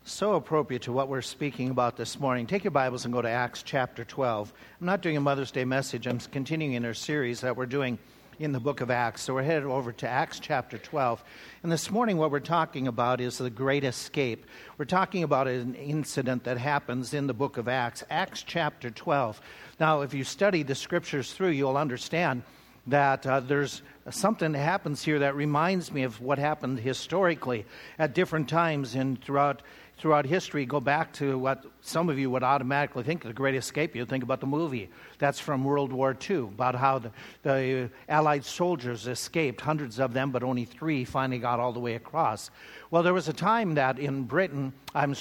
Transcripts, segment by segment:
So appropriate to what we're speaking about this morning. Take your Bibles and go to Acts chapter 12. I'm not doing a Mother's Day message. I'm continuing in our series that we're doing in the book of Acts. So we're headed over to Acts chapter 12. And this morning what we're talking about is the Great Escape. We're talking about an incident that happens in the book of Acts, Acts chapter 12. Now, if you study the scriptures through, you'll understand that there's something that happens here that reminds me of what happened historically at different times and throughout history. Go back to what some of you would automatically think of the Great Escape. You'd think about the movie. That's from World War II, about how the Allied soldiers escaped, hundreds of them, but only 3 finally got all the way across. Well, there was a time that in Berlin,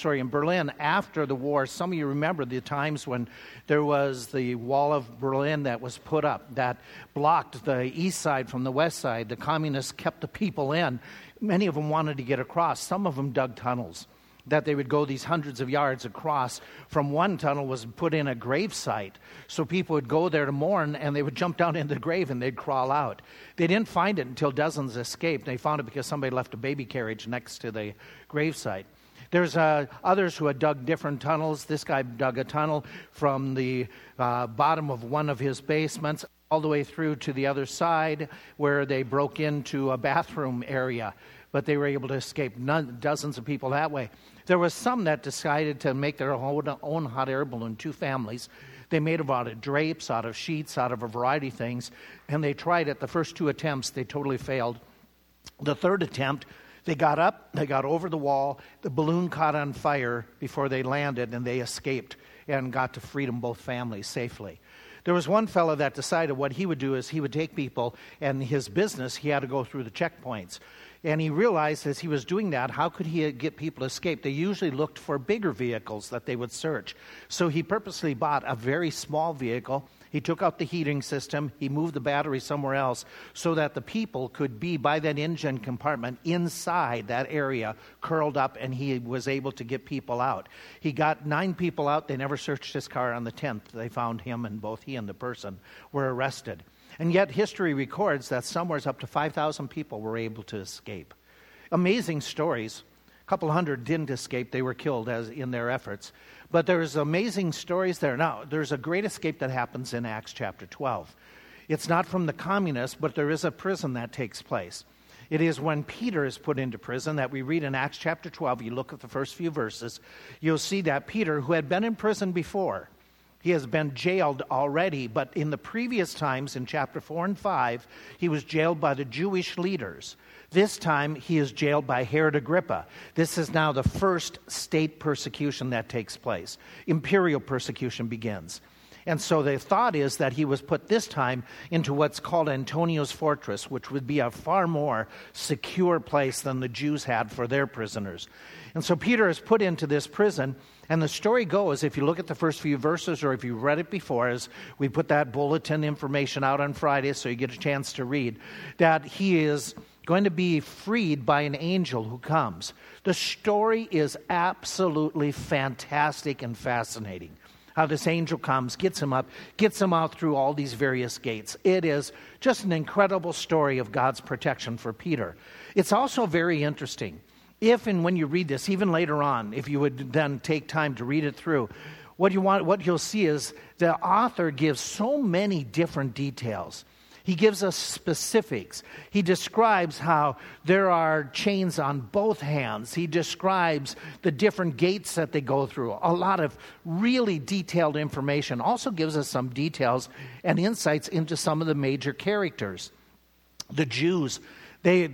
after the war, some of you remember the times when there was the wall of Berlin that was put up that blocked the east side from the west side. The communists kept the people in. Many of them wanted to get across. Some of them dug tunnels that they would go these hundreds of yards across. From one tunnel was put in a grave site, so people would go there to mourn, and they would jump down into the grave and they'd crawl out. They didn't find it until dozens escaped. They found it because somebody left a baby carriage next to the grave site. There's others who had dug different tunnels. This guy dug a tunnel from the bottom of one of his basements all the way through to the other side where they broke into a bathroom area, but they were able to escape. Dozens of people that way. There was some that decided to make their own hot air balloon, 2 families. They made them out of drapes, out of sheets, out of a variety of things, and they tried it. The first 2 attempts, they totally failed. The third attempt, they got up, they got over the wall, the balloon caught on fire before they landed, and they escaped and got to freedom, both families, safely. There was one fellow that decided what he would do is he would take people, and his business, he had to go through the checkpoints. And he realized as he was doing that, how could he get people to escape? They usually looked for bigger vehicles that they would search. So he purposely bought a very small vehicle. He took out the heating system. He moved the battery somewhere else so that the people could be by that engine compartment inside that area, curled up, and he was able to get people out. He got 9 people out. They never searched his car. On the 10th, they found him, and both he and the person were arrested. And yet history records that somewhere up to 5,000 people were able to escape. Amazing stories. A couple hundred didn't escape. They were killed as in their efforts. But there's amazing stories there. Now, there's a great escape that happens in Acts chapter 12. It's not from the communists, but there is a prison that takes place. It is when Peter is put into prison that we read in Acts chapter 12. You look at the first few verses, you'll see that Peter, who had been in prison before, he has been jailed already, but in the previous times, in chapter 4 and 5, he was jailed by the Jewish leaders. This time, he is jailed by Herod Agrippa. This is now the first state persecution that takes place. Imperial persecution begins. And so the thought is that he was put this time into what's called Antonio's fortress, which would be a far more secure place than the Jews had for their prisoners. And so Peter is put into this prison, and the story goes, if you look at the first few verses or if you read it before, as we put that bulletin information out on Friday so you get a chance to read, that he is going to be freed by an angel who comes. The story is absolutely fantastic and fascinating. How this angel comes, gets him up, gets him out through all these various gates. It is just an incredible story of God's protection for Peter. It's also very interesting. If and when you read this, even later on, if you would then take time to read it through, what you'll see is the author gives so many different details. He gives us specifics. He describes how there are chains on both hands. He describes the different gates that they go through. A lot of really detailed information. Also gives us some details and insights into some of the major characters. The Jews, the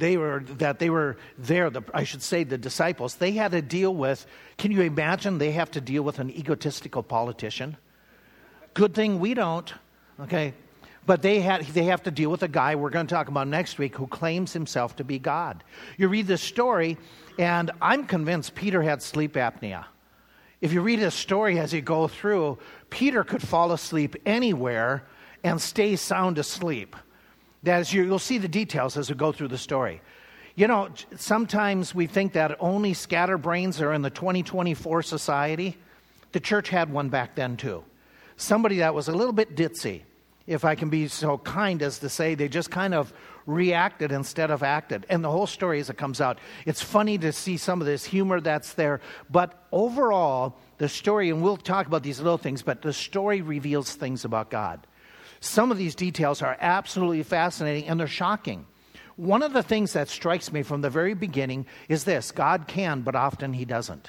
disciples, they had to deal with, can you imagine they have to deal with an egotistical politician? Good thing we don't, okay? But they have to deal with a guy we're going to talk about next week who claims himself to be God. You read this story, and I'm convinced Peter had sleep apnea. If you read his story as you go through, Peter could fall asleep anywhere and stay sound asleep. You'll see the details as we go through the story. You know, sometimes we think that only scatterbrains are in the 2024 society. The church had one back then too. Somebody that was a little bit ditzy, if I can be so kind as to say, they just kind of reacted instead of acted. And the whole story as it comes out, it's funny to see some of this humor that's there. But overall, the story, and we'll talk about these little things, but the story reveals things about God. Some of these details are absolutely fascinating, and they're shocking. One of the things that strikes me from the very beginning is this: God can, but often he doesn't.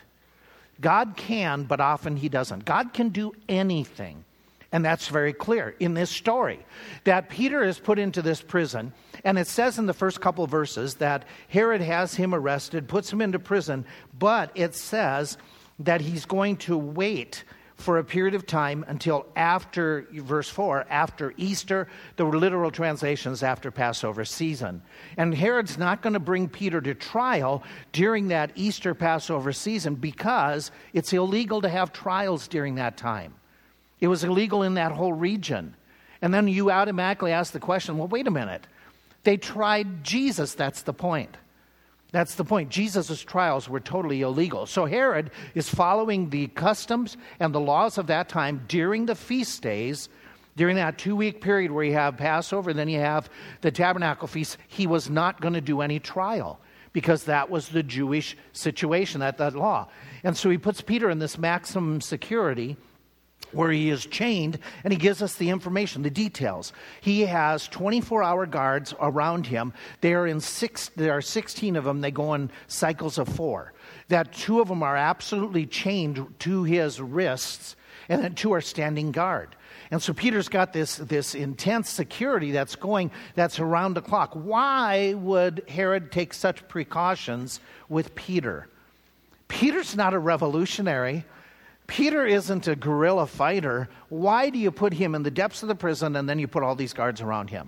God can, but often he doesn't. God can do anything. And that's very clear in this story, that Peter is put into this prison. And it says in the first couple of verses that Herod has him arrested, puts him into prison. But it says that he's going to wait for a period of time until after, verse 4, after Easter. The literal translation is after Passover season. And Herod's not going to bring Peter to trial during that Easter Passover season because it's illegal to have trials during that time. It was illegal in that whole region. And then you automatically ask the question, well, wait a minute. They tried Jesus, that's the point. That's the point. Jesus' trials were totally illegal. So Herod is following the customs and the laws of that time during the feast days, during that 2-week period where you have Passover, then you have the Tabernacle Feast. He was not going to do any trial because that was the Jewish situation, that law. And so he puts Peter in this maximum security where he is chained, and he gives us the information, the details. He has 24-hour guards around him. There are 16 of them. They go in cycles of 4. That 2 of them are absolutely chained to his wrists, and then 2 are standing guard. And so Peter's got this intense security that's around the clock. Why would Herod take such precautions with Peter? Peter's not a revolutionary. Peter isn't a guerrilla fighter. Why do you put him in the depths of the prison and then you put all these guards around him?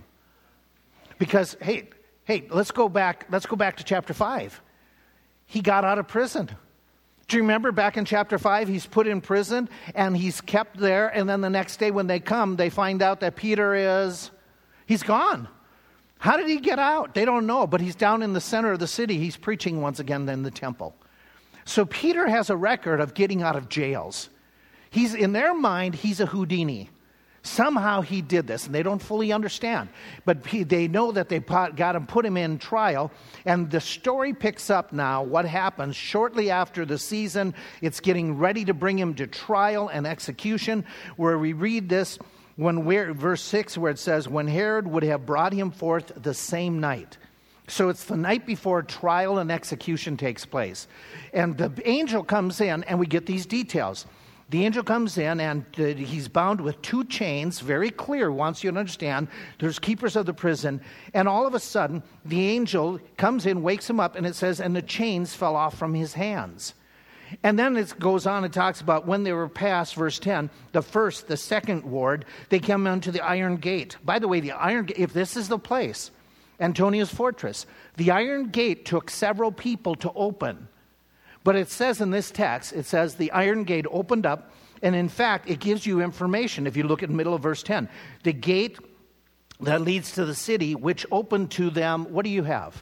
Because, hey, let's go back to chapter 5. He got out of prison. Do you remember back in chapter 5, he's put in prison and he's kept there, and then the next day when they come, they find out that he's gone. How did he get out? They don't know, but he's down in the center of the city. He's preaching once again in the temple. So Peter has a record of getting out of jails. In their mind, he's a Houdini. Somehow he did this, and they don't fully understand. But they know that they put him in trial, and the story picks up now what happens shortly after the season. It's getting ready to bring him to trial and execution, where we read this, verse 6, where it says, when Herod would have brought him forth the same night. So it's the night before trial and execution takes place. And the angel comes in, and we get these details. The angel comes in, and he's bound with 2 chains, very clear, wants you to understand. There's keepers of the prison. And all of a sudden, the angel comes in, wakes him up, and it says, and the chains fell off from his hands. And then it goes on and talks about when they were past, verse 10, the second ward, they come into the iron gate. By the way, the iron gate, if this is the place, Antonia's fortress, the iron gate took several people to open. But it says in this text, it says the iron gate opened up, and in fact, it gives you information. If you look at the middle of verse 10, the gate that leads to the city, which opened to them, what do you have?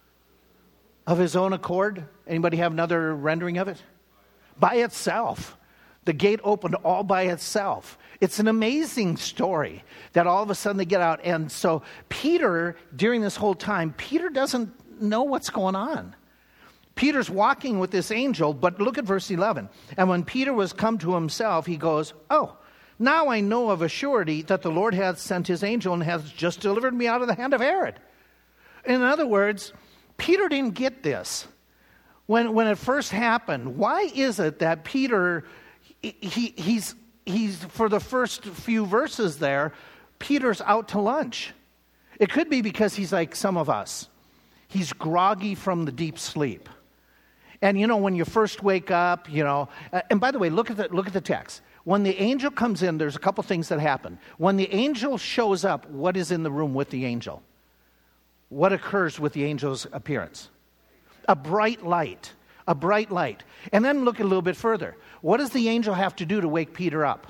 Of his own accord? Anybody have another rendering of it? By itself. The gate opened all by itself. It's an amazing story that all of a sudden they get out. And so Peter, during this whole time, Peter doesn't know what's going on. Peter's walking with this angel, but look at verse 11. And when Peter was come to himself, he goes, oh, now I know of a surety that the Lord hath sent his angel and hath just delivered me out of the hand of Herod. In other words, Peter didn't get this. When it first happened, why is it that Peter, he's for the first few verses there, Peter's out to lunch? It could be because he's like some of us. He's groggy from the deep sleep. And when you first wake up, and by the way, look at the text. When the angel comes in, there's a couple things that happen. When the angel shows up, what is in the room with the angel? What occurs with the angel's appearance? A bright light. A bright light. And then look a little bit further. What does the angel have to do to wake Peter up?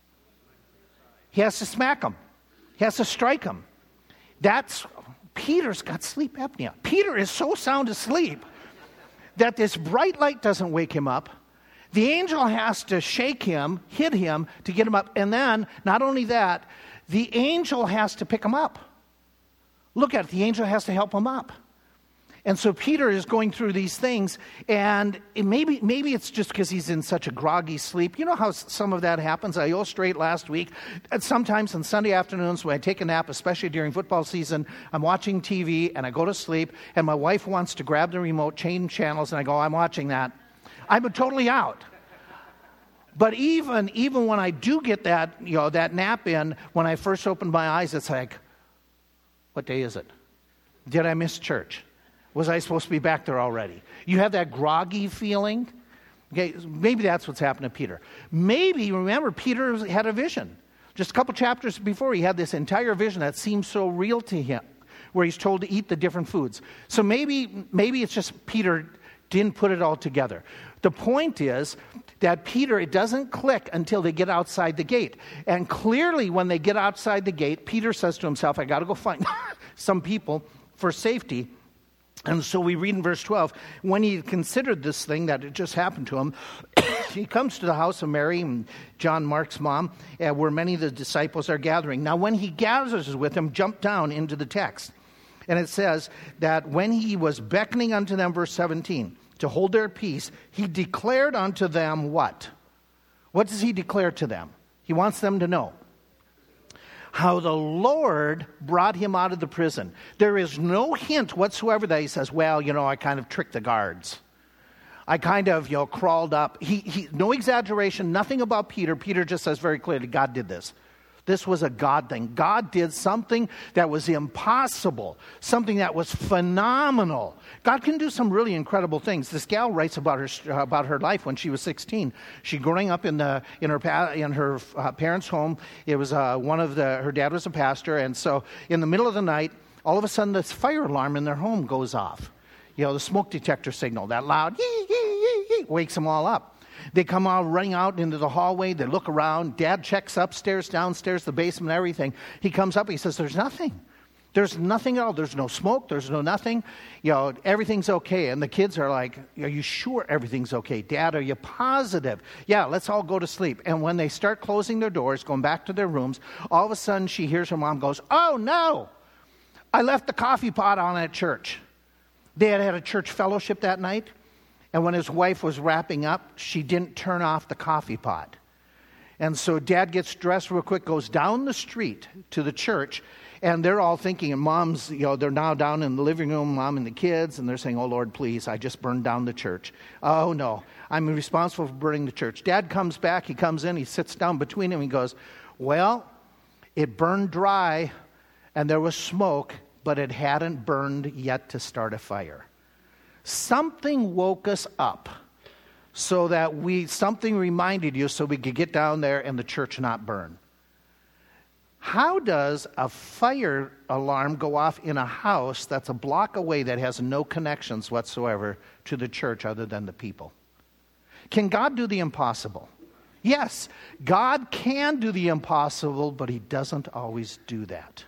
He has to smack him. He has to strike him. Peter's got sleep apnea. Peter is so sound asleep that this bright light doesn't wake him up. The angel has to shake him, hit him to get him up. And then, not only that, the angel has to pick him up. Look at it. The angel has to help him up. And so Peter is going through these things, and maybe it's just because he's in such a groggy sleep. You know how some of that happens? I illustrate last week. And sometimes on Sunday afternoons when I take a nap, especially during football season, I'm watching TV and I go to sleep, and my wife wants to grab the remote, change channels, and I go, I'm watching that. I'm totally out. But even when I do get that, that nap in, when I first open my eyes, it's like, what day is it? Did I miss church? Was I supposed to be back there already? You have that groggy feeling? Okay, maybe that's what's happened to Peter. Maybe, remember, Peter had a vision. Just a couple chapters before, he had this entire vision that seems so real to him, where he's told to eat the different foods. So maybe it's just Peter didn't put it all together. The point is that Peter, it doesn't click until they get outside the gate. And clearly when they get outside the gate, Peter says to himself, I got to go find some people for safety. And so we read in verse 12, when he considered this thing that had just happened to him, he comes to the house of Mary and John Mark's mom, where many of the disciples are gathering. Now when he gathers with them, jump down into the text. And it says that when he was beckoning unto them, verse 17, to hold their peace, he declared unto them what? What does he declare to them? He wants them to know how the Lord brought him out of the prison. There is no hint whatsoever that he says, well, I kind of tricked the guards. I kind of, crawled up. He no exaggeration, nothing about Peter. Peter just says very clearly, God did this. This was a God thing. God did something that was impossible, something that was phenomenal. God can do some really incredible things. This gal writes about her life when she was 16. She growing up in her parents' home. It was her dad was a pastor, and so in the middle of the night, all of a sudden, this fire alarm in their home goes off. The smoke detector signal, that loud wakes them all up. They come out running out into the hallway. They look around. Dad checks upstairs, downstairs, the basement, everything. He comes up. He says, there's nothing. There's nothing at all. There's no smoke. There's no nothing. Everything's okay. And the kids are like, are you sure everything's okay? Dad, are you positive? Yeah, let's all go to sleep. And when they start closing their doors, going back to their rooms, all of a sudden she hears her mom goes, oh, no, I left the coffee pot on at church. They had a church fellowship that night. And when his wife was wrapping up, she didn't turn off the coffee pot. And so Dad gets dressed real quick, goes down the street to the church, and they're all thinking, and Mom's, they're now down in the living room, Mom and the kids, and they're saying, oh, Lord, please, I just burned down the church. Oh, no, I'm responsible for burning the church. Dad comes back, he comes in, he sits down between them, he goes, well, it burned dry, and there was smoke, but it hadn't burned yet to start a fire. Something woke us up so that something reminded you so we could get down there and the church not burn. How does a fire alarm go off in a house that's a block away that has no connections whatsoever to the church other than the people? Can God do the impossible? Yes, God can do the impossible, but he doesn't always do that.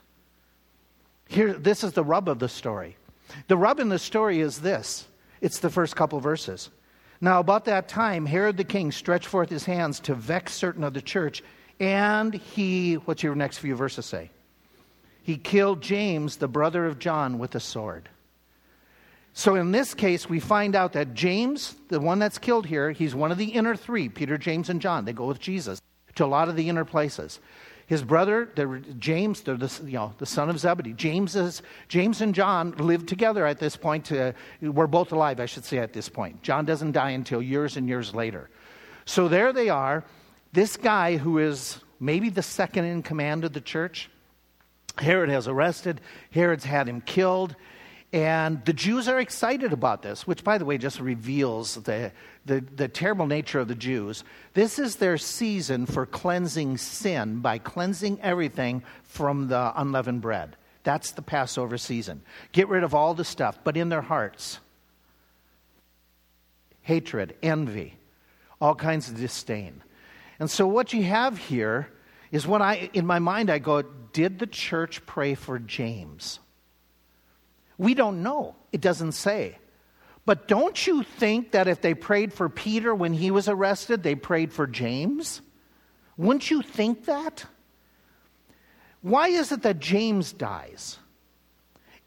This is the rub of the story. The rub in the story is this. It's the first couple verses. Now, about that time, Herod the king stretched forth his hands to vex certain of the church, and what's your next few verses say? He killed James, the brother of John, with a sword. So in this case, we find out that James, the one that's killed here, he's one of the inner three, Peter, James, and John. They go with Jesus to a lot of the inner places. His brother, James, they're the son of Zebedee. James and John lived together at this point. We're both alive, I should say, at this point. John doesn't die until years and years later. So there they are. This guy who is maybe the second in command of the church, Herod has arrested. Herod's had him killed. And the Jews are excited about this, which, by the way, just reveals the terrible nature of the Jews. This is their season for cleansing sin by cleansing everything from the unleavened bread. That's the Passover season. Get rid of all the stuff, but in their hearts, hatred, envy, all kinds of disdain. And so what you have here is in my mind, I go, did the church pray for James? We don't know. It doesn't say. But don't you think that if they prayed for Peter when he was arrested, they prayed for James? Wouldn't you think that? Why is it that James dies?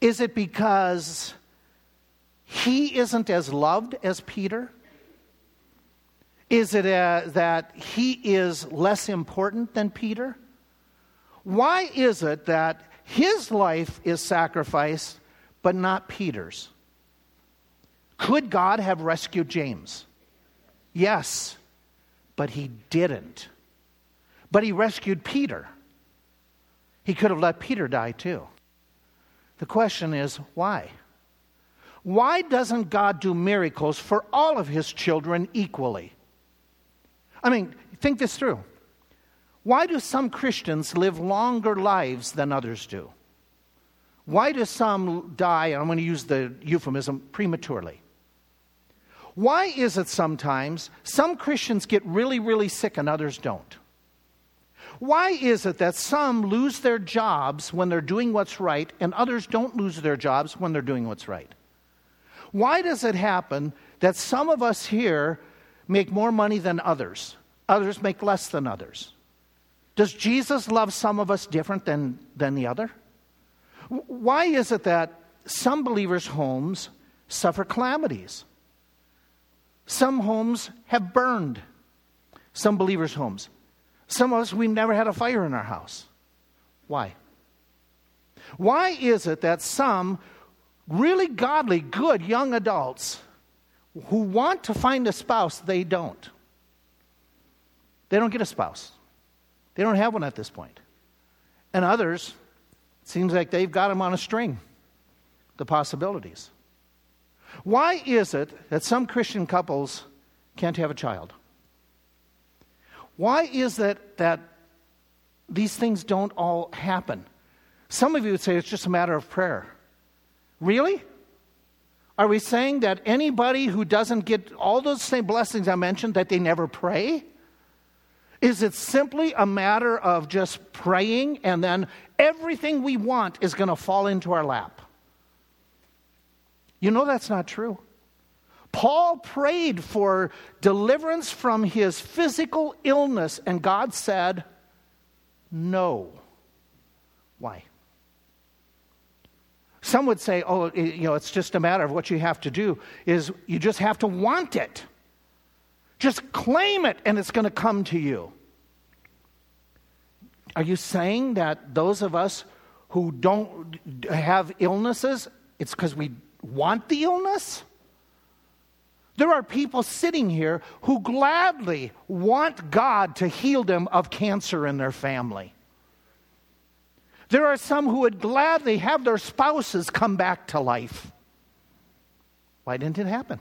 Is it because he isn't as loved as Peter? Is it that he is less important than Peter? Why is it that his life is sacrificed, but not Peter's? Could God have rescued James? Yes, but he didn't. But he rescued Peter. He could have let Peter die too. The question is, why? Why doesn't God do miracles for all of his children equally? I mean, think this through. Why do some Christians live longer lives than others do? Why do some die, and I'm going to use the euphemism, prematurely? Why is it sometimes some Christians get really, really sick and others don't? Why is it that some lose their jobs when they're doing what's right and others don't lose their jobs when they're doing what's right? Why does it happen that some of us here make more money than others? Others make less than others. Does Jesus love some of us different than the other? Why is it that some believers' homes suffer calamities? Some homes have burned. Some believers' homes. Some of us, we've never had a fire in our house. Why? Why is it that some really godly, good young adults who want to find a spouse, they don't? They don't get a spouse. They don't have one at this point. And others, it seems like they've got them on a string, the possibilities. Why is it that some Christian couples can't have a child? Why is it that these things don't all happen? Some of you would say it's just a matter of prayer. Really? Are we saying that anybody who doesn't get all those same blessings I mentioned, that they never pray? Is it simply a matter of just praying and then everything we want is going to fall into our lap? You know that's not true. Paul prayed for deliverance from his physical illness, and God said, no. Why? Some would say, it's just a matter of what you have to do is you just have to want it. Just claim it and it's going to come to you. Are you saying that those of us who don't have illnesses, it's because we want the illness? There are people sitting here who gladly want God to heal them of cancer in their family. There are some who would gladly have their spouses come back to life. Why didn't it happen?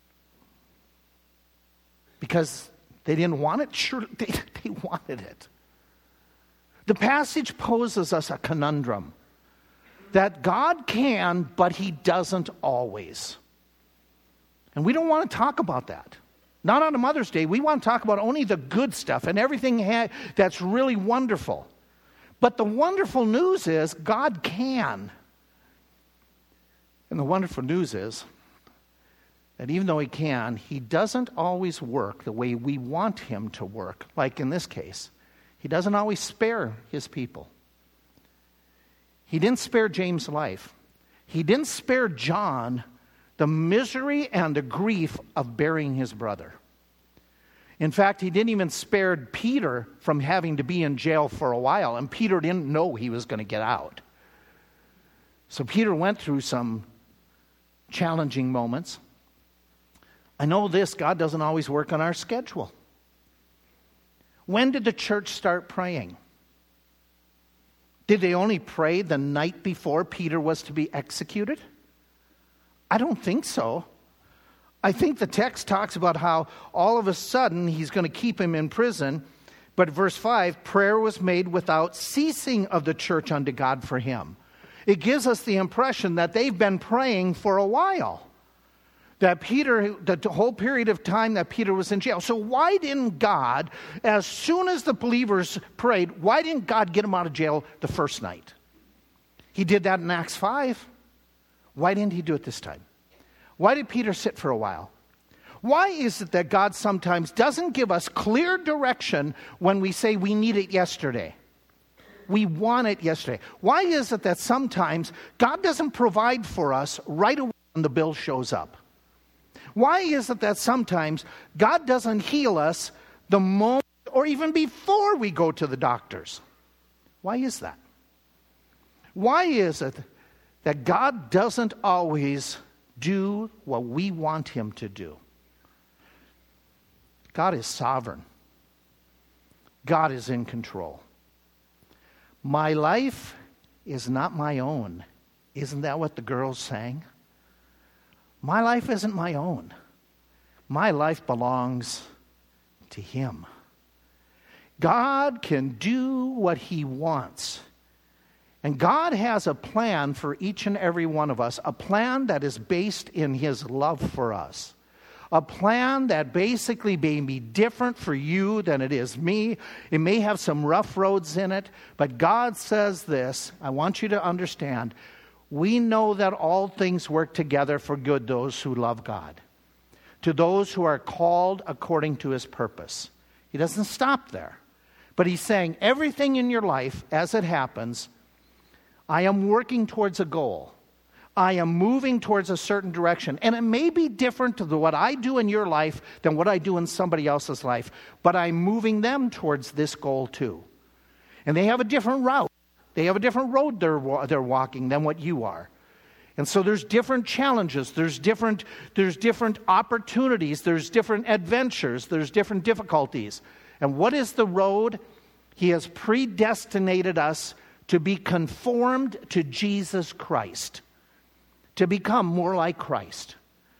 Because they didn't want it? Sure, they wanted it. The passage poses us a conundrum that God can, but he doesn't always. And we don't want to talk about that. Not on a Mother's Day. We want to talk about only the good stuff and everything that's really wonderful. But the wonderful news is God can. And the wonderful news is that even though he can, he doesn't always work the way we want him to work. Like in this case, he doesn't always spare his people. He didn't spare James' life. He didn't spare John the misery and the grief of burying his brother. In fact, he didn't even spare Peter from having to be in jail for a while, and Peter didn't know he was going to get out. So Peter went through some challenging moments. I know this, God doesn't always work on our schedule. When did the church start praying? Did they only pray the night before Peter was to be executed? I don't think so. I think the text talks about how all of a sudden he's going to keep him in prison. But verse 5, prayer was made without ceasing of the church unto God for him. It gives us the impression that they've been praying for a while. That Peter, the whole period of time that Peter was in jail. So why didn't God, as soon as the believers prayed, why didn't God get him out of jail the first night? He did that in Acts 5. Why didn't he do it this time? Why did Peter sit for a while? Why is it that God sometimes doesn't give us clear direction when we say we need it yesterday? we want it yesterday? Why is it that sometimes God doesn't provide for us right away when the bill shows up? Why is it that sometimes God doesn't heal us the moment or even before we go to the doctors? Why is that? Why is it that God doesn't always do what we want him to do? God is sovereign. God is in control. My life is not my own. Isn't that what the girls sang? My life isn't my own. My life belongs to him. God can do what he wants. And God has a plan for each and every one of us, a plan that is based in his love for us. A plan that basically may be different for you than it is me. It may have some rough roads in it, but God says this, I want you to understand, we know that all things work together for good, those who love God, to those who are called according to his purpose. He doesn't stop there, but he's saying everything in your life, as it happens, I am working towards a goal. I am moving towards a certain direction. And it may be different to what I do in your life than what I do in somebody else's life. But I'm moving them towards this goal too. And they have a different route. They have a different road they're walking than what you are. And so there's different challenges. There's different opportunities. There's different adventures. There's different difficulties. And what is the road? He has predestinated us to be conformed to Jesus Christ, to become more like Christ.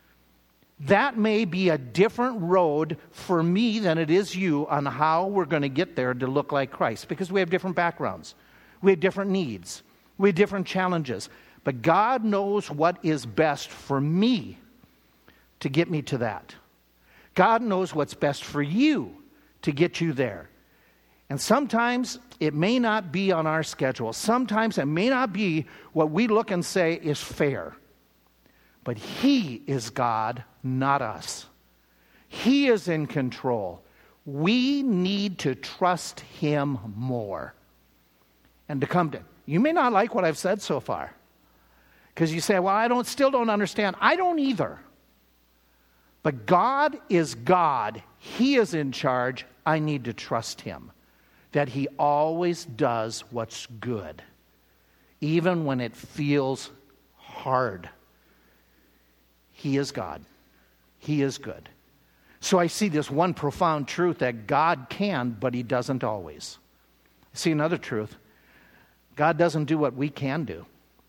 That may be a different road for me than it is you on how we're going to get there to look like Christ, because we have different backgrounds. We have different needs. We have different challenges. But God knows what is best for me to get me to that. God knows what's best for you to get you there. And sometimes it may not be on our schedule. Sometimes it may not be what we look and say is fair. But he is God, not us. He is in control. We need to trust him more. And to come to, you may not like what I've said so far. Because you say, well, I still don't understand. I don't either. But God is God. He is in charge. I need to trust him. That he always does what's good. Even when it feels hard. He is God. He is good. So I see this one profound truth that God can, but he doesn't always. See another truth. God doesn't do what we can do,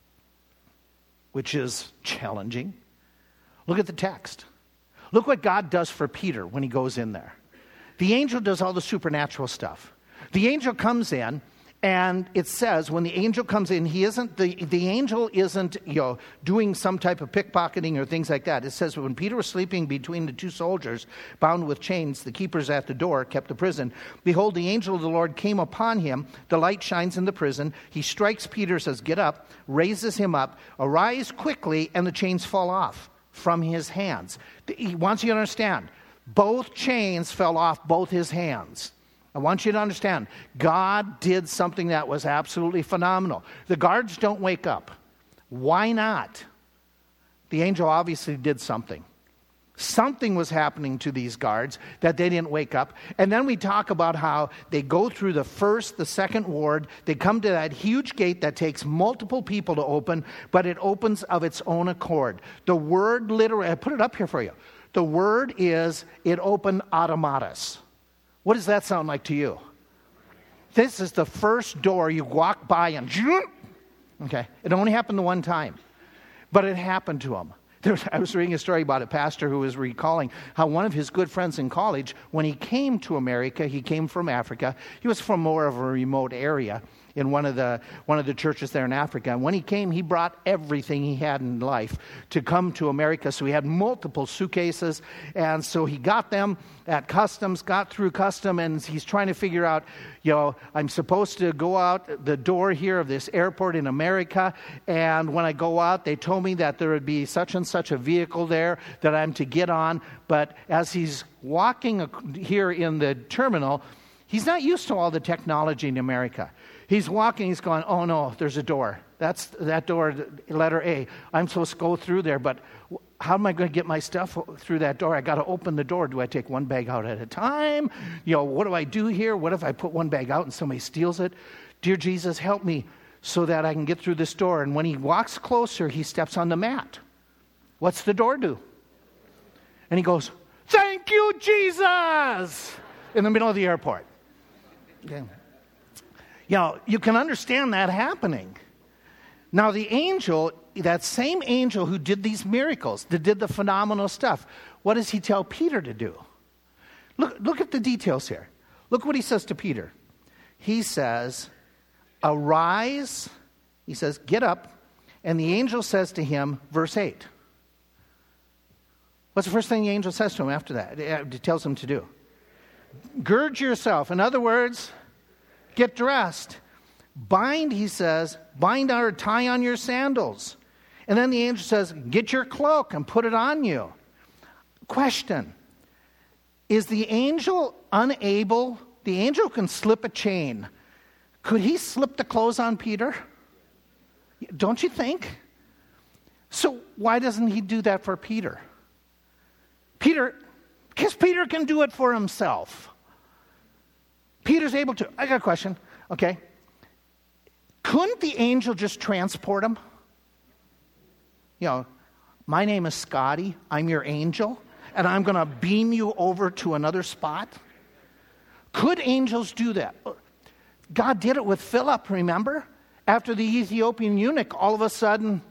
which is challenging. Look at the text. Look what God does for Peter when he goes in there. The angel does all the supernatural stuff. The angel comes in, and it says when the angel comes in, he isn't the angel isn't doing some type of pickpocketing or things like that. It says when Peter was sleeping between the two soldiers, bound with chains, the keepers at the door kept the prison. Behold, the angel of the Lord came upon him. The light shines in the prison. He strikes Peter, says, "Get up," raises him up, "Arise quickly," and the chains fall off from his hands. He wants you to understand, both chains fell off both his hands. I want you to understand, God did something that was absolutely phenomenal. The guards don't wake up. Why not? The angel obviously did something. Something was happening to these guards that they didn't wake up. And then we talk about how they go through the first, the second ward. They come to that huge gate that takes multiple people to open, but it opens of its own accord. The word literally, I put it up here for you. The word is, it opened automatus. What does that sound like to you? This is the first door you walk by and, okay, it only happened the one time, but it happened to him. I was reading a story about a pastor who was recalling how one of his good friends in college, when he came to America, he came from Africa. He was from more of a remote area in one of the churches there in Africa. And when he came, he brought everything he had in life to come to America. So he had multiple suitcases. And so he got them at customs, got through custom, and he's trying to figure out, I'm supposed to go out the door here of this airport in America. And when I go out, they told me that there would be such and such a vehicle there that I'm to get on. But as he's walking here in the terminal, he's not used to all the technology in America. He's walking, he's going, oh no, there's a door. That's that door, letter A. I'm supposed to go through there, but how am I going to get my stuff through that door? I got to open the door. Do I take one bag out at a time? What do I do here? What if I put one bag out and somebody steals it? Dear Jesus, help me so that I can get through this door. And when he walks closer, he steps on the mat. What's the door do? And he goes, thank you, Jesus, in the middle of the airport. Okay. You can understand that happening. Now the angel, that same angel who did these miracles, that did the phenomenal stuff, what does he tell Peter to do? Look at the details here. Look what he says to Peter. He says, arise. He says, get up. And the angel says to him, verse 8. What's the first thing the angel says to him after that? It tells him to do. Gird yourself. In other words, get dressed. Bind, he says, bind or tie on your sandals. And then the angel says, get your cloak and put it on you. Question. Is the angel unable? The angel can slip a chain. Could he slip the clothes on Peter? Don't you think? So why doesn't he do that for Peter? Because Peter can do it for himself. Peter's able to. I got a question. Okay. Couldn't the angel just transport him? My name is Scotty. I'm your angel. And I'm going to beam you over to another spot. Could angels do that? God did it with Philip, remember? After the Ethiopian eunuch, all of a sudden,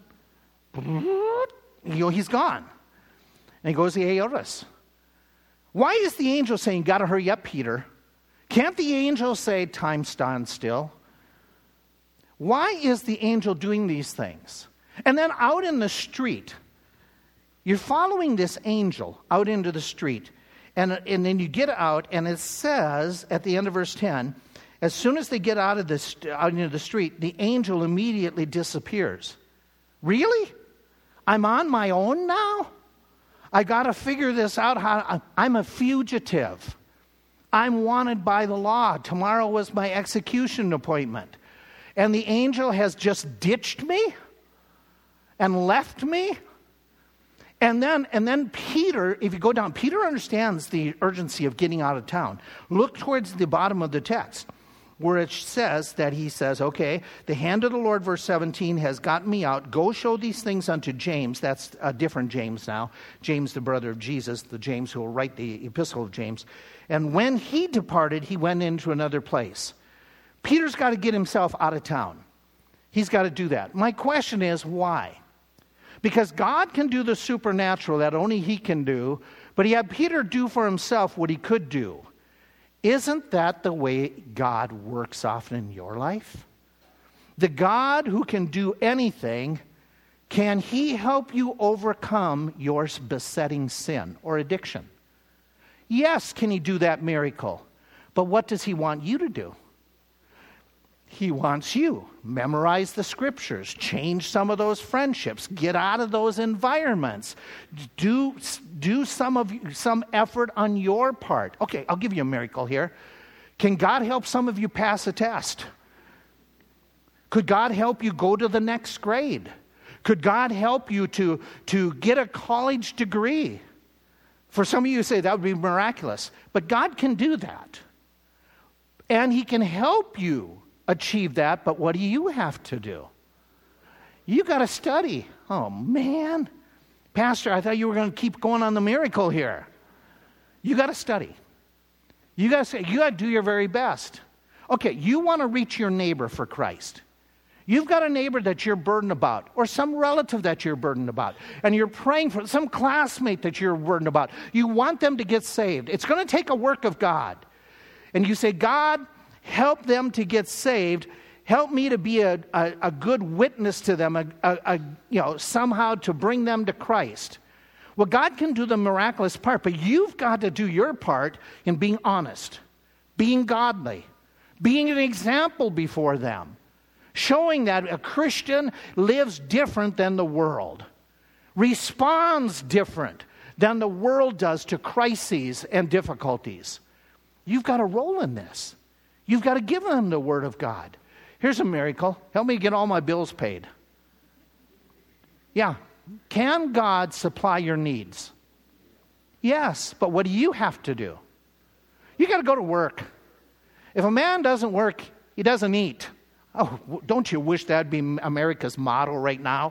he's gone. And he goes to Aorus. Why is the angel saying, got to hurry up, Peter? Can't the angel say, time stands still? Why is the angel doing these things? And then out in the street, you're following this angel out into the street. And then you get out, and it says at the end of verse 10, as soon as they get out into the street, the angel immediately disappears. Really? I'm on my own now? I got to figure this out. I'm a fugitive. I'm wanted by the law. Tomorrow was my execution appointment. And the angel has just ditched me and left me. And then Peter, if you go down, Peter understands the urgency of getting out of town. Look towards the bottom of the text where it says that he says, okay, the hand of the Lord, verse 17, has gotten me out. Go show these things unto James. That's a different James now. James, the brother of Jesus, the James who will write the epistle of James. And when he departed, he went into another place. Peter's got to get himself out of town. He's got to do that. My question is, why? Because God can do the supernatural that only he can do, but he had Peter do for himself what he could do. Isn't that the way God works often in your life? The God who can do anything, can he help you overcome your besetting sin or addiction? Yes, can he do that miracle? But what does he want you to do? He wants you. Memorize the scriptures. Change some of those friendships. Get out of those environments. Do some effort on your part. Okay, I'll give you a miracle here. Can God help some of you pass a test? Could God help you go to the next grade? Could God help you to get a college degree? For some of you say that would be miraculous. But God can do that. And he can help you achieve that, but what do you have to do? You got to study. Oh, man. Pastor, I thought you were going to keep going on the miracle here. You got to study. You got to do your very best. Okay, you want to reach your neighbor for Christ. You've got a neighbor that you're burdened about, or some relative that you're burdened about, and you're praying for some classmate that you're burdened about. You want them to get saved. It's going to take a work of God. And you say, God, help them to get saved. Help me to be a good witness to them, somehow to bring them to Christ. Well, God can do the miraculous part, but you've got to do your part in being honest, being godly, being an example before them, showing that a Christian lives different than the world, responds different than the world does to crises and difficulties. You've got a role in this. You've got to give them the Word of God. Here's a miracle. Help me get all my bills paid. Yeah. Can God supply your needs? Yes, but what do you have to do? You got to go to work. If a man doesn't work, he doesn't eat. Oh, don't you wish that'd be America's motto right now?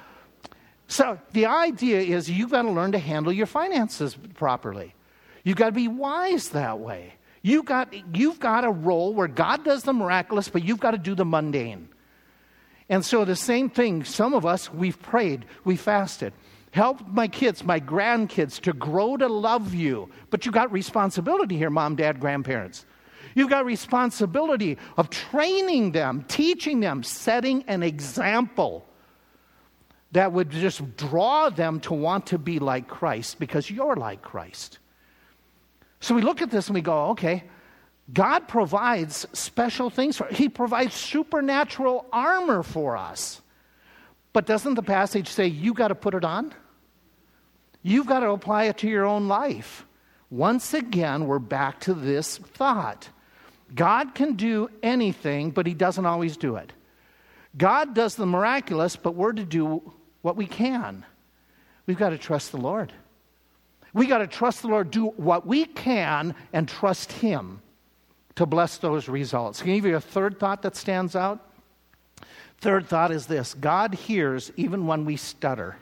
So the idea is you've got to learn to handle your finances properly. You've got to be wise that way. You've got a role where God does the miraculous, but you've got to do the mundane. And so the same thing, some of us, we've prayed, we fasted. Help my kids, my grandkids to grow to love you. But you've got responsibility here, mom, dad, grandparents. You've got responsibility of training them, teaching them, setting an example that would just draw them to want to be like Christ because you're like Christ. So we look at this and we go, okay, God provides special things for us. He provides supernatural armor for us. But doesn't the passage say you got to put it on? You've got to apply it to your own life. Once again, we're back to this thought. God can do anything, but he doesn't always do it. God does the miraculous, but we're to do what we can. We've got to trust the Lord. We got to trust the Lord, do what we can, and trust him to bless those results. Can I give you a third thought that stands out? Third thought is this: God hears even when we stutter.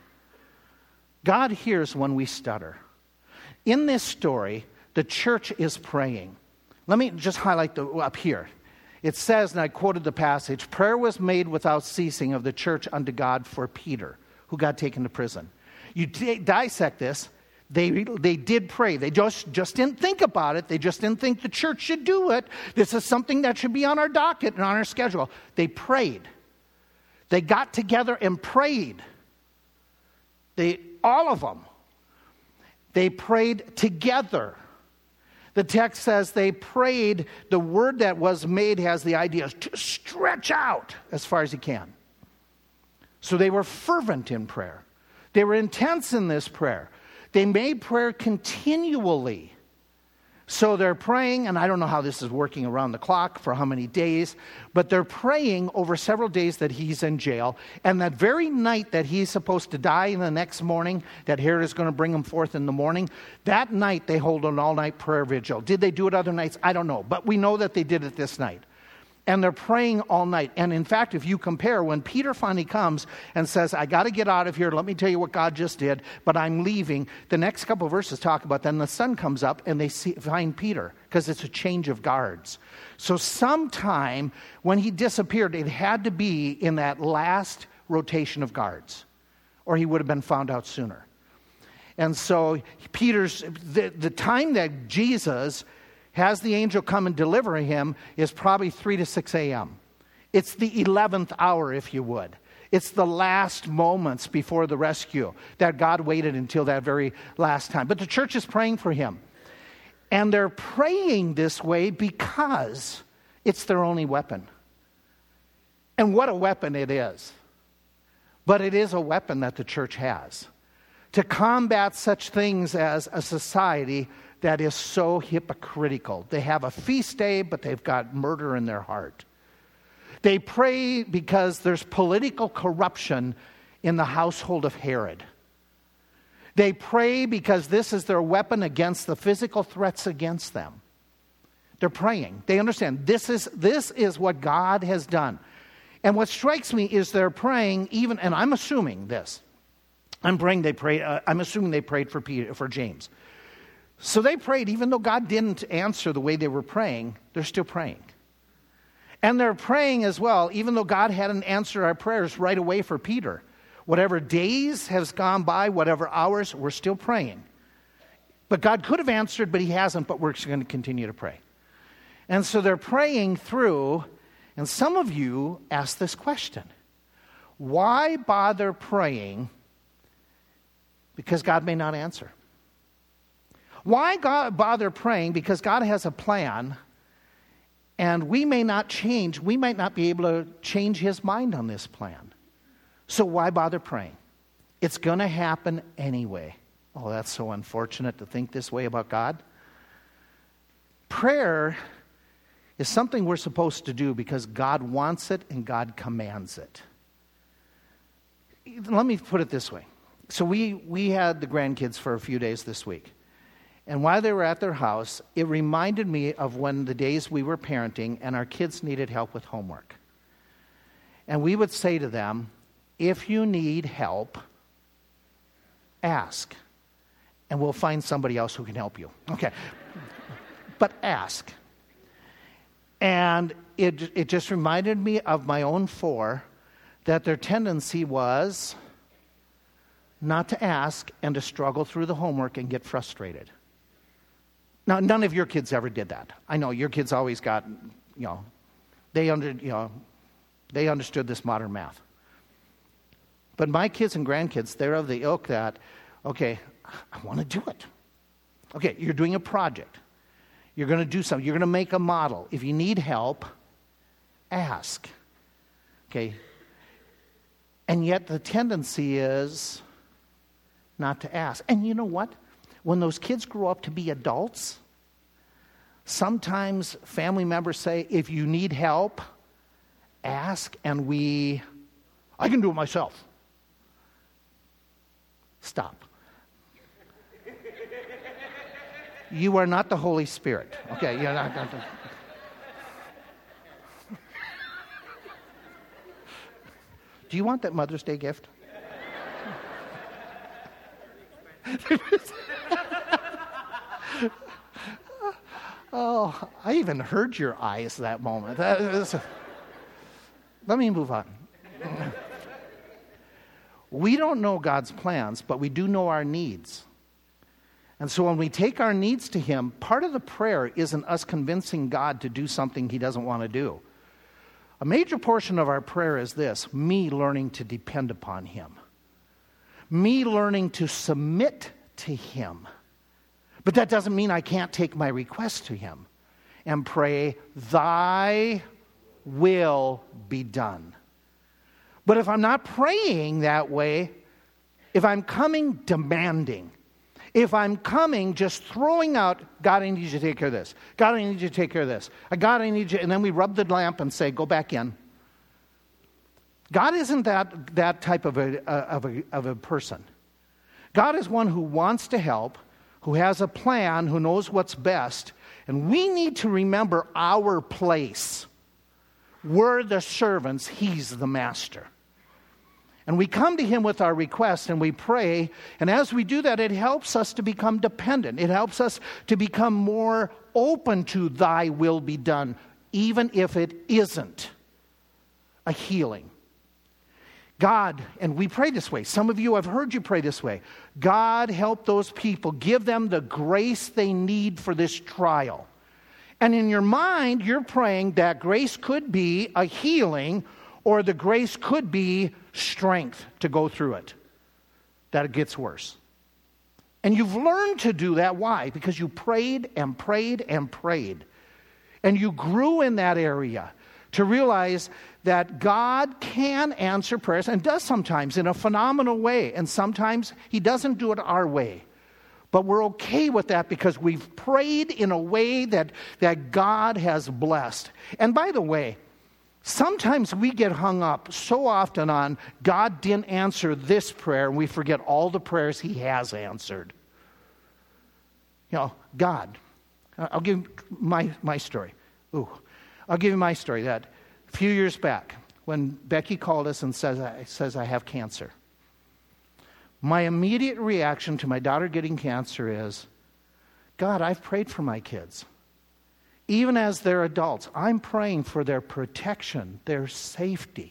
God hears when we stutter. In this story, the church is praying. Let me just highlight up here. It says, and I quoted the passage, prayer was made without ceasing of the church unto God for Peter, who got taken to prison. You dissect this. They did pray. They just didn't think about it. They just didn't think the church should do it. This is something that should be on our docket and on our schedule. They prayed. They got together and prayed. All of them. They prayed together. The text says they prayed. The word that was made has the idea to stretch out as far as you can. So they were fervent in prayer. They were intense in this prayer. They made prayer continually. So they're praying, and I don't know how this is working around the clock for how many days, but they're praying over several days that he's in jail. And that very night that he's supposed to die, in the next morning, that Herod is going to bring him forth in the morning, that night they hold an all-night prayer vigil. Did they do it other nights? I don't know. But we know that they did it this night. And they're praying all night. And in fact, if you compare, when Peter finally comes and says, I got to get out of here, let me tell you what God just did, but I'm leaving. The next couple of verses talk about then the sun comes up and they find Peter, because it's a change of guards. So sometime when he disappeared, it had to be in that last rotation of guards, or he would have been found out sooner. And so the time that Jesus has the angel come and deliver him is probably 3 to 6 a.m. It's the 11th hour, if you would. It's the last moments before the rescue that God waited until that very last time. But the church is praying for him. And they're praying this way because it's their only weapon. And what a weapon it is. But it is a weapon that the church has to combat such things as a society that is so hypocritical. They have a feast day, but they've got murder in their heart. They pray because there's political corruption in the household of Herod. They pray because this is their weapon against the physical threats against them. They're praying. They understand this is what God has done. And what strikes me is they're praying even, and I'm assuming this. I'm assuming they prayed for James. So they prayed, even though God didn't answer the way they were praying, they're still praying. And they're praying as well, even though God hadn't answered our prayers right away for Peter. Whatever days has gone by, whatever hours, we're still praying. But God could have answered, but he hasn't, but we're going to continue to pray. And so they're praying through, and some of you ask this question. Why bother praying? Because God may not answer. Why bother praying? Because God has a plan, and we may not change. We might not be able to change his mind on this plan. So why bother praying? It's going to happen anyway. Oh, that's so unfortunate to think this way about God. Prayer is something we're supposed to do because God wants it and God commands it. Let me put it this way. So we had the grandkids for a few days this week. And while they were at their house, it reminded me of when the days we were parenting and our kids needed help with homework. And we would say to them, if you need help, ask. And we'll find somebody else who can help you. Okay. But ask. And it just reminded me of my own four, that their tendency was not to ask and to struggle through the homework and get frustrated. Now, none of your kids ever did that. I know your kids always got, they understood this modern math. But my kids and grandkids, they're of the ilk that, okay, I want to do it. Okay, you're doing a project. You're going to do something. You're going to make a model. If you need help, ask. Okay? And yet the tendency is not to ask. And you know what? When those kids grow up to be adults, sometimes family members say, if you need help, ask, and I can do it myself. Stop. You are not the Holy Spirit. Okay, you're not. Do you want that Mother's Day gift? Oh, I even heard your eyes that moment. Let me move on. We don't know God's plans, but we do know our needs. And so when we take our needs to Him, part of the prayer isn't us convincing God to do something He doesn't want to do. A major portion of our prayer is this: me learning to depend upon Him. Me learning to submit to Him. But that doesn't mean I can't take my request to Him and pray, Thy will be done. But if I'm not praying that way, if I'm coming demanding, if I'm coming just throwing out, God, I need you to take care of this. God, I need you to take care of this. God, I need you, and then we rub the lamp and say, go back in. God isn't that type of a person. God is one who wants to help, who has a plan, who knows what's best, and we need to remember our place. We're the servants, He's the master. And we come to Him with our request and we pray, and as we do that, it helps us to become dependent. It helps us to become more open to Thy will be done, even if it isn't a healing. God, and we pray this way. Some of you, I've heard you pray this way. God, help those people. Give them the grace they need for this trial. And in your mind, you're praying that grace could be a healing, or the grace could be strength to go through it, that it gets worse. And you've learned to do that. Why? Because you prayed and prayed and prayed. And you grew in that area to realize that God can answer prayers, and does sometimes in a phenomenal way, and sometimes He doesn't do it our way. But we're okay with that because we've prayed in a way that God has blessed. And by the way, sometimes we get hung up so often on God didn't answer this prayer, and we forget all the prayers He has answered. God, I'll give my story. I'll give you my story. That a few years back, when Becky called us and says I have cancer, my immediate reaction to my daughter getting cancer is, God, I've prayed for my kids. Even as they're adults, I'm praying for their protection, their safety.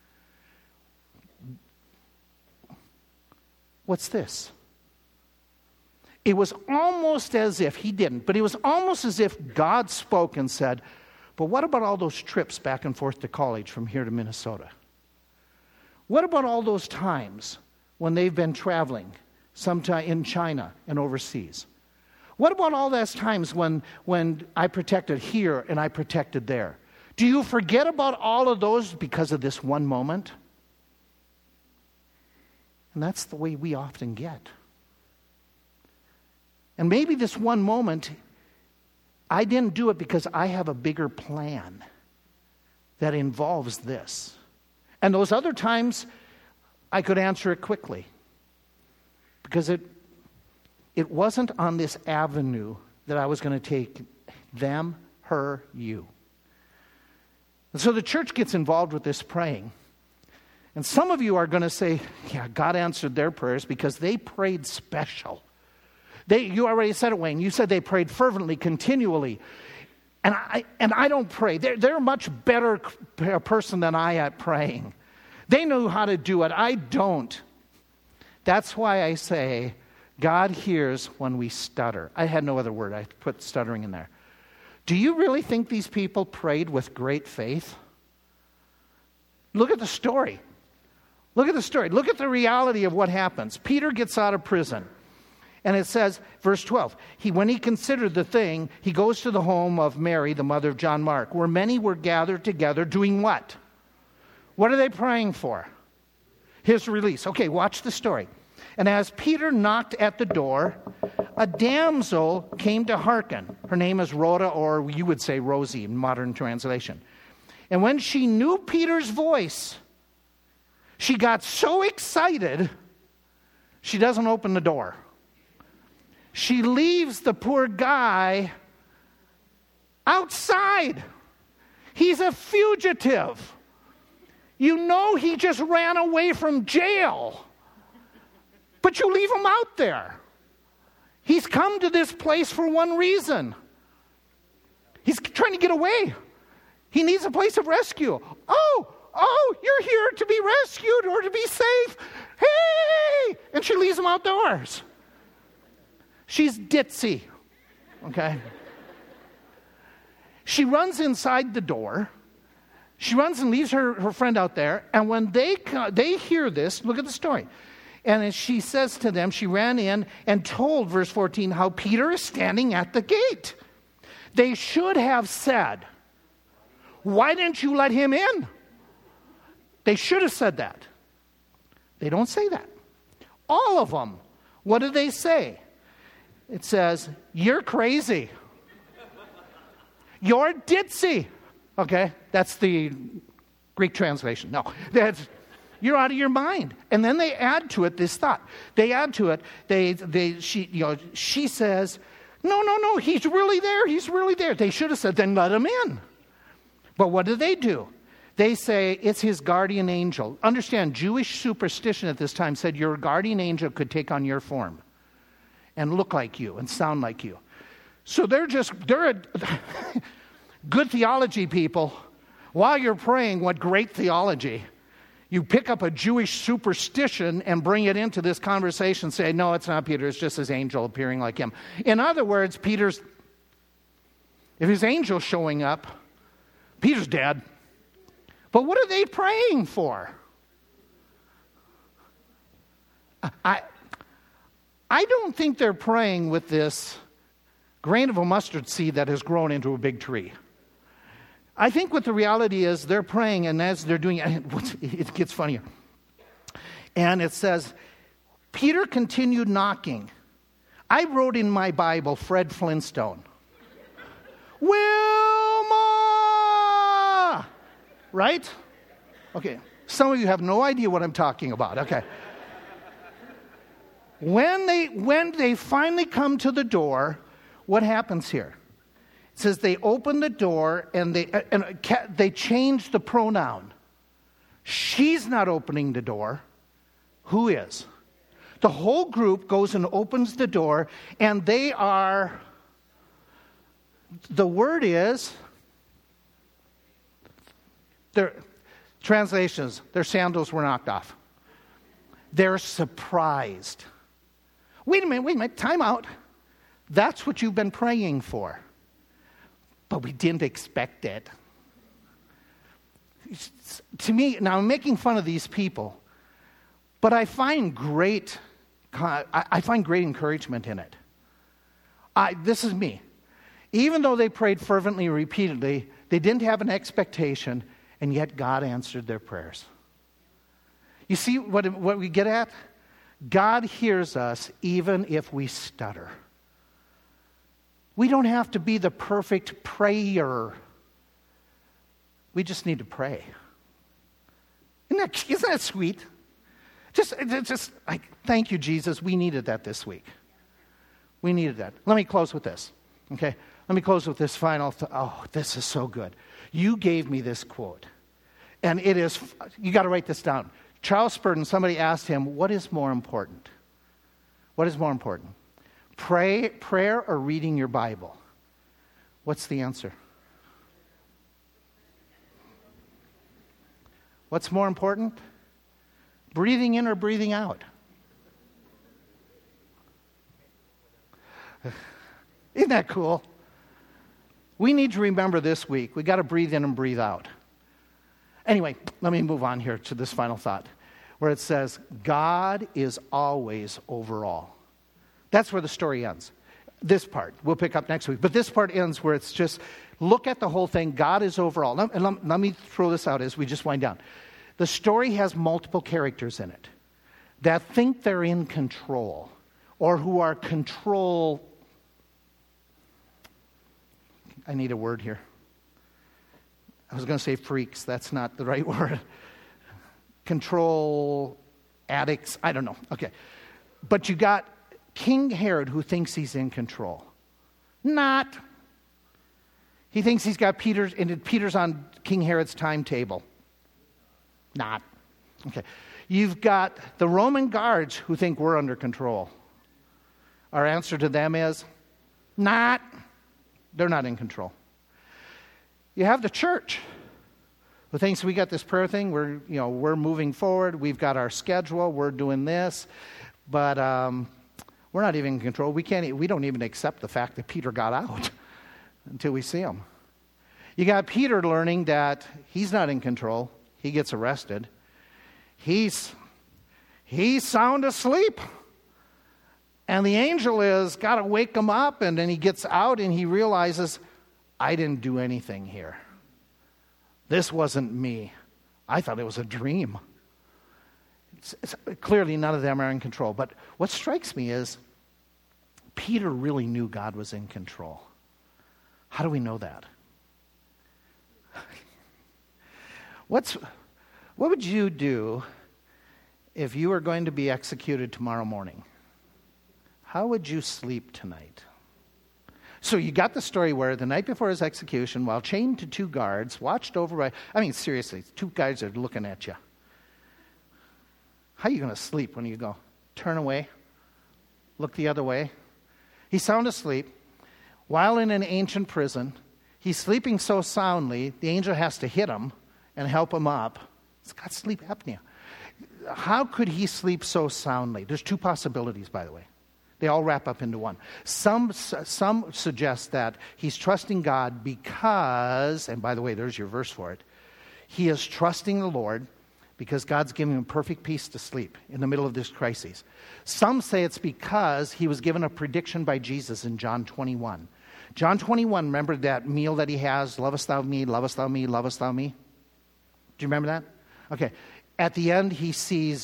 What's this? It was almost as if, He didn't, but it was almost as if God spoke and said, but what about all those trips back and forth to college from here to Minnesota? What about all those times when they've been traveling, sometime in China and overseas? What about all those times when I protected here and I protected there? Do you forget about all of those because of this one moment? And that's the way we often get. And maybe this one moment I didn't do it because I have a bigger plan that involves this. And those other times, I could answer it quickly. Because it wasn't on this avenue that I was going to take them, her, you. And so the church gets involved with this praying. And some of you are going to say, yeah, God answered their prayers because they prayed special. You already said it, Wayne. You said they prayed fervently, continually. And I don't pray. They're a much better person than I at praying. They know how to do it. I don't. That's why I say God hears when we stutter. I had no other word. I put stuttering in there. Do you really think these people prayed with great faith? Look at the story. Look at the story. Look at the reality of what happens. Peter gets out of prison. And it says, verse 12, when he considered the thing, he goes to the home of Mary, the mother of John Mark, where many were gathered together doing what? What are they praying for? His release. Okay, watch the story. And as Peter knocked at the door, a damsel came to hearken. Her name is Rhoda, or you would say Rosie in modern translation. And when she knew Peter's voice, she got so excited, she doesn't open the door. She leaves the poor guy outside. He's a fugitive. You know he just ran away from jail. But you leave him out there. He's come to this place for one reason. He's trying to get away. He needs a place of rescue. Oh, you're here to be rescued or to be safe. Hey! And she leaves him outdoors. She's ditzy, okay? She runs inside the door. She runs and leaves her friend out there. And when they hear this, look at the story. And as she says to them, she ran in and told, verse 14, how Peter is standing at the gate. They should have said, why didn't you let him in? They should have said that. They don't say that. All of them. What do they say? It says, you're crazy. You're ditzy. Okay, that's the Greek translation. No, you're out of your mind. And then they add to it this thought. They add to it, she says, no, he's really there. He's really there. They should have said, then let him in. But what do? They say it's his guardian angel. Understand, Jewish superstition at this time said your guardian angel could take on your form and look like you and sound like you. So they're good theology people. While you're praying, what great theology. You pick up a Jewish superstition and bring it into this conversation, say, no, it's not Peter, it's just his angel appearing like him. In other words, if his angel's showing up, Peter's dead. But what are they praying for? I don't think they're praying with this grain of a mustard seed that has grown into a big tree. I think what the reality is, they're praying, and as they're doing it gets funnier. And it says, Peter continued knocking. I wrote in my Bible, Fred Flintstone. Wilma! Right? Okay. Some of you have no idea what I'm talking about. Okay. When they finally come to the door, what happens here? It says they open the door and they change the pronoun. She's not opening the door. Who is? The whole group goes and opens the door, and the word is, their translations, their sandals were knocked off. They're surprised. Wait a minute, time out. That's what you've been praying for. But we didn't expect it. To me, now I'm making fun of these people, but I find great encouragement in it. This is me. Even though they prayed fervently and repeatedly, they didn't have an expectation, and yet God answered their prayers. You see what we get at? God hears us even if we stutter. We don't have to be the perfect prayer. We just need to pray. Isn't that sweet? Just like, thank you, Jesus. We needed that this week. We needed that. Let me close with this, okay? Let me close with this final oh, this is so good. You gave me this quote, and it is, you got to write this down. Charles Spurgeon, somebody asked him, what is more important? What is more important? Prayer or reading your Bible? What's the answer? What's more important? Breathing in or breathing out? Isn't that cool? We need to remember this week, we got to breathe in and breathe out. Anyway, let me move on here to this final thought, where it says, God is always over all. That's where the story ends. This part, we'll pick up next week. But this part ends where it's just, look at the whole thing. God is over all. Let me throw this out as we just wind down. The story has multiple characters in it that think they're in control, or who are control. I need a word here. I was going to say freaks. That's not the right word. Control addicts. I don't know. Okay. But you got King Herod who thinks he's in control. Not. He thinks he's got Peter's on King Herod's timetable. Not. Okay. You've got the Roman guards who think we're under control. Our answer to them is not. They're not in control. You have the church who thinks we got this prayer thing. We're moving forward. We've got our schedule. We're doing this, but we're not even in control. We don't even accept the fact that Peter got out until we see him. You got Peter learning that he's not in control. He gets arrested. He's sound asleep. And the angel is got to wake him up, and then he gets out and he realizes, I didn't do anything here. This wasn't me. I thought it was a dream. It's clearly, none of them are in control. But what strikes me is Peter really knew God was in control. How do we know that? What would you do if you were going to be executed tomorrow morning? How would you sleep tonight? So you got the story where the night before his execution, while chained to two guards, watched over by, seriously, two guys are looking at you. How are you going to sleep when you go? Turn away? Look the other way? He's sound asleep. While in an ancient prison, he's sleeping so soundly, the angel has to hit him and help him up. He's got sleep apnea. How could he sleep so soundly? There's two possibilities, by the way. They all wrap up into one. Some suggest that he's trusting God because, and by the way, there's your verse for it, he is trusting the Lord because God's giving him perfect peace to sleep in the middle of this crisis. Some say it's because he was given a prediction by Jesus in John 21. John 21, remember that meal that he has, lovest thou me, lovest thou me, lovest thou me? Do you remember that? Okay. At the end, he sees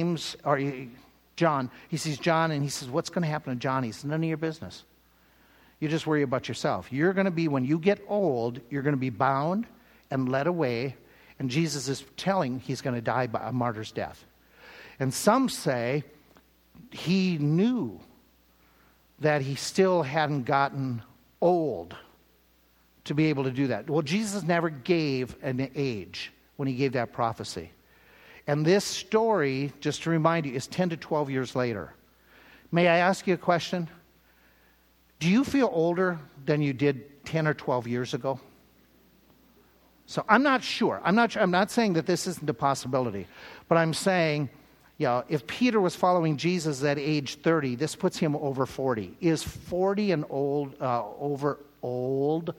John, he sees John, and he says, what's going to happen to John? He says, none of your business. You just worry about yourself. You're going to be, when you get old, you're going to be bound and led away, and Jesus is telling he's going to die by a martyr's death. And some say he knew that he still hadn't gotten old to be able to do that. Well, Jesus never gave an age when he gave that prophecy. And this story, just to remind you, is 10 to 12 years later. May I ask you a question? Do you feel older than you did 10 or 12 years ago? So I'm not sure. I'm not saying that this isn't a possibility. But I'm saying, if Peter was following Jesus at age 30, this puts him over 40. Is 40 an over old?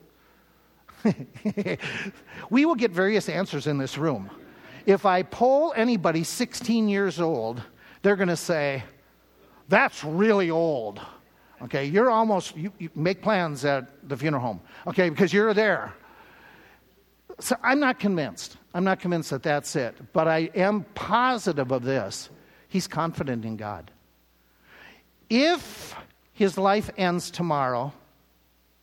We will get various answers in this room. If I poll anybody 16 years old, they're going to say, that's really old. Okay, you make plans at the funeral home. Okay, because you're there. So I'm not convinced. I'm not convinced that that's it. But I am positive of this. He's confident in God. If his life ends tomorrow,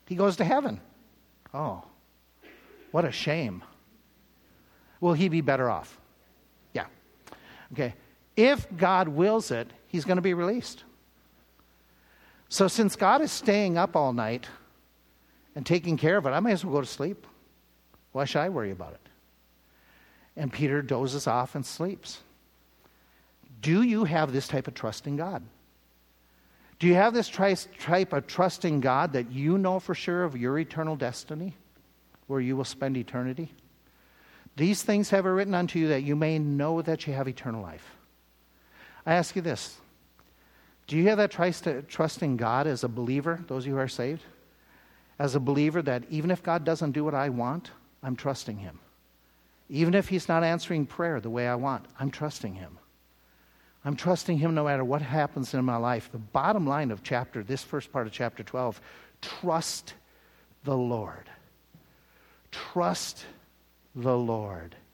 He goes to heaven. Oh, what a shame. Will he be better off? Yeah. Okay. If God wills it, he's going to be released. So since God is staying up all night and taking care of it, I might as well go to sleep. Why should I worry about it? And Peter dozes off and sleeps. Do you have this type of trust in God? Do you have this type of trust in God that you know for sure of your eternal destiny, where you will spend eternity? These things have I written unto you that you may know that you have eternal life. I ask you this. Do you have that trust in God as a believer, those of you who are saved? As a believer that even if God doesn't do what I want, I'm trusting him. Even if he's not answering prayer the way I want, I'm trusting him. I'm trusting him no matter what happens in my life. The bottom line of this first part of chapter 12, trust the Lord. Trust the Lord.